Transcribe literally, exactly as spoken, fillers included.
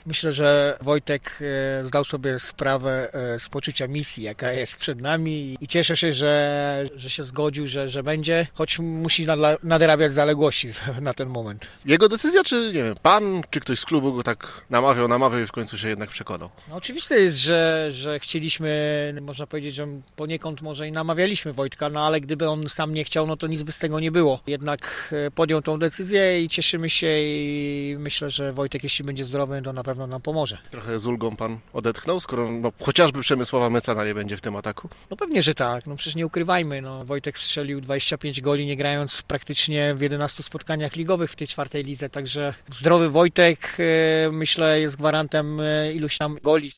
Myślę, że Wojtek zdał sobie sprawę z poczucia misji, jaka jest przed nami i cieszę się, że, że się zgodził, że, że będzie, choć musi nadla, nadrabiać zaległości na ten moment. Jego decyzja, czy nie wiem, pan, czy ktoś z klubu go tak namawiał, namawiał i w końcu się jednak przekonał? No oczywiste jest, że, że chcieliśmy, można powiedzieć, że poniekąd może i namawialiśmy Wojtka, no ale gdyby on sam nie chciał, no to nic by z tego nie było. Jednak podjął tą decyzję i cieszymy się i myślę, że Wojtek, jeśli będzie zdrowy, to na pewno nam pomoże. Trochę z ulgą pan odetchnął, skoro no, chociażby Przemysława Mecana nie będzie w tym ataku? No pewnie, że tak. No przecież nie ukrywajmy. No, Wojtek strzelił dwadzieścia pięć goli, nie grając praktycznie w jedenastu spotkaniach ligowych w tej czwartej lidze, także zdrowy Wojtek, myślę, jest gwarantem iluś tam goli.